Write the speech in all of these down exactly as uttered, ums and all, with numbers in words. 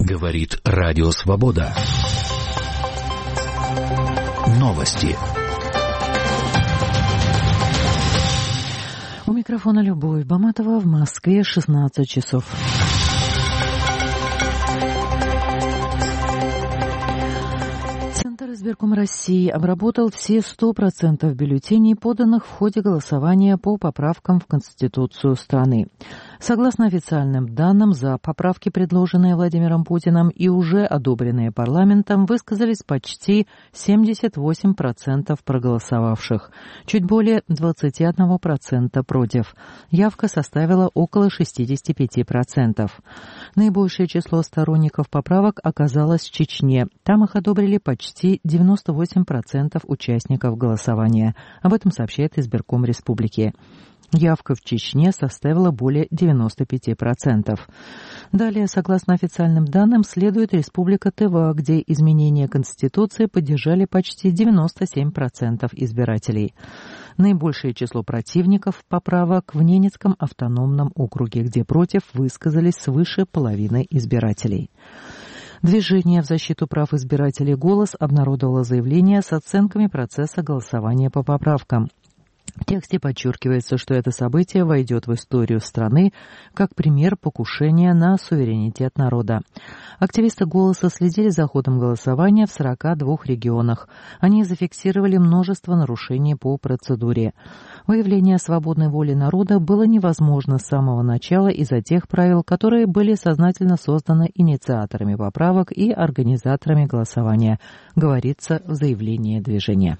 Говорит Радио Свобода. Новости. У микрофона Любовь Баматова, в Москве шестнадцать часов. Избирком России обработал все сто процентов бюллетеней, поданных в ходе голосования по поправкам в Конституцию страны. Согласно официальным данным, за поправки, предложенные Владимиром Путиным и уже одобренные парламентом, высказались почти семьдесят восемь процентов проголосовавших, чуть более двадцать один процент против. Явка составила около шестьдесят пять процентов. Наибольшее число сторонников поправок оказалось в Чечне. Там их одобрили почти девяносто восемь процентов участников голосования. Об этом сообщает Избирком Республики. Явка в Чечне составила более девяносто пять процентов. Далее, согласно официальным данным, следует Республика Тыва, где изменения Конституции поддержали почти девяносто семь процентов избирателей. Наибольшее число противников поправок в Ненецком автономном округе, где против высказались свыше половины избирателей. Движение в защиту прав избирателей «Голос» обнародовало заявление с оценками процесса голосования по поправкам. В тексте подчеркивается, что это событие войдет в историю страны как пример покушения на суверенитет народа. Активисты «Голоса» следили за ходом голосования в сорока двух регионах. Они зафиксировали множество нарушений по процедуре. Выявление свободной воли народа было невозможно с самого начала из-за тех правил, которые были сознательно созданы инициаторами поправок и организаторами голосования, говорится в заявлении движения.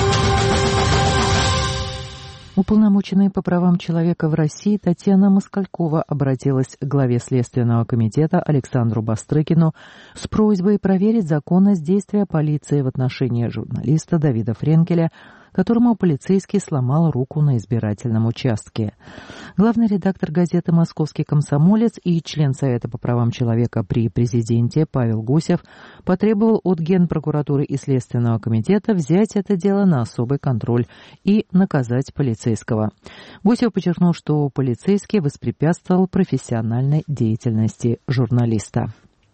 Уполномоченная по правам человека в России Татьяна Москалькова обратилась к главе Следственного комитета Александру Бастрыкину с просьбой проверить законность действия полиции в отношении журналиста Давида Френкеля, которому полицейский сломал руку на избирательном участке. Главный редактор газеты «Московский комсомолец» и член Совета по правам человека при президенте Павел Гусев потребовал от Генпрокуратуры и Следственного комитета взять это дело на особый контроль и наказать полицейского. Гусев подчеркнул, что полицейский воспрепятствовал профессиональной деятельности журналиста.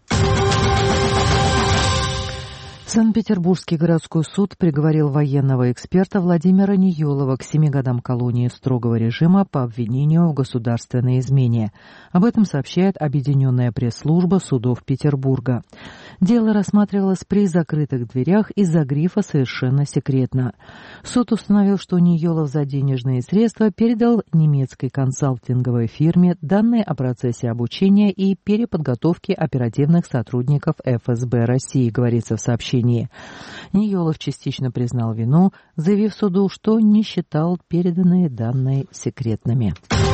Санкт-Петербургский городской суд приговорил военного эксперта Владимира Ниелова к семи годам колонии строгого режима по обвинению в государственной измене. Об этом сообщает Объединенная пресс-служба судов Петербурга. Дело рассматривалось при закрытых дверях из-за грифа «Совершенно секретно». Суд установил, что Ниелов за денежные средства передал немецкой консалтинговой фирме данные о процессе обучения и переподготовки оперативных сотрудников эф эс бэ России, говорится в сообщении. Ниелов частично признал вину, заявив суду, что не считал переданные данные секретными.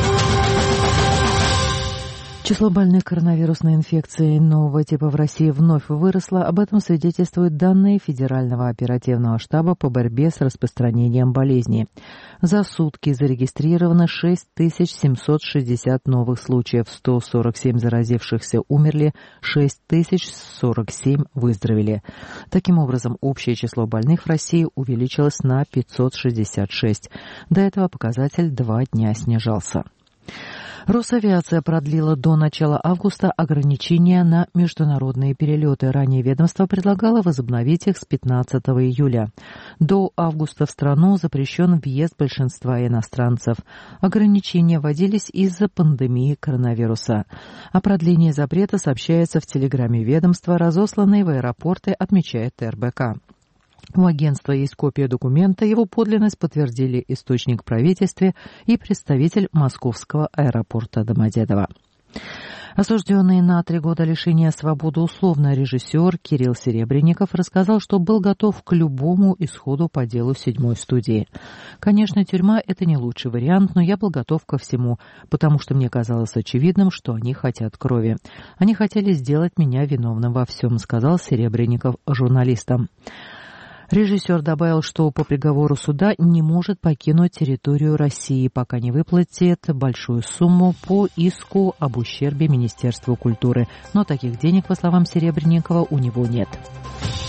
Число больных коронавирусной инфекцией нового типа в России вновь выросло. Об этом свидетельствуют данные Федерального оперативного штаба по борьбе с распространением болезни. За сутки зарегистрировано шесть тысяч семьсот шестьдесят новых случаев, сто сорок семь заразившихся умерли, шесть тысяч сорок семь выздоровели. Таким образом, общее число больных в России увеличилось на пятьсот шестьдесят шесть. До этого показатель два дня снижался. Росавиация продлила до начала августа ограничения на международные перелеты. Ранее ведомство предлагало возобновить их с пятнадцатого июля. До августа в страну запрещен въезд большинства иностранцев. Ограничения вводились из-за пандемии коронавируса. О продлении запрета сообщается в телеграмме ведомства, разосланной в аэропорты, отмечает эр бэ ка. У агентства есть копия документа, его подлинность подтвердили источник в правительстве и представитель московского аэропорта Домодедово. Осужденный на три года лишения свободы условно режиссер Кирилл Серебренников рассказал, что был готов к любому исходу по делу седьмой студии. «Конечно, тюрьма – это не лучший вариант, но я был готов ко всему, потому что мне казалось очевидным, что они хотят крови. Они хотели сделать меня виновным во всем», – сказал Серебренников журналистам. Режиссер добавил, что по приговору суда не может покинуть территорию России, пока не выплатит большую сумму по иску об ущербе Министерству культуры. Но таких денег, по словам Серебренникова, у него нет.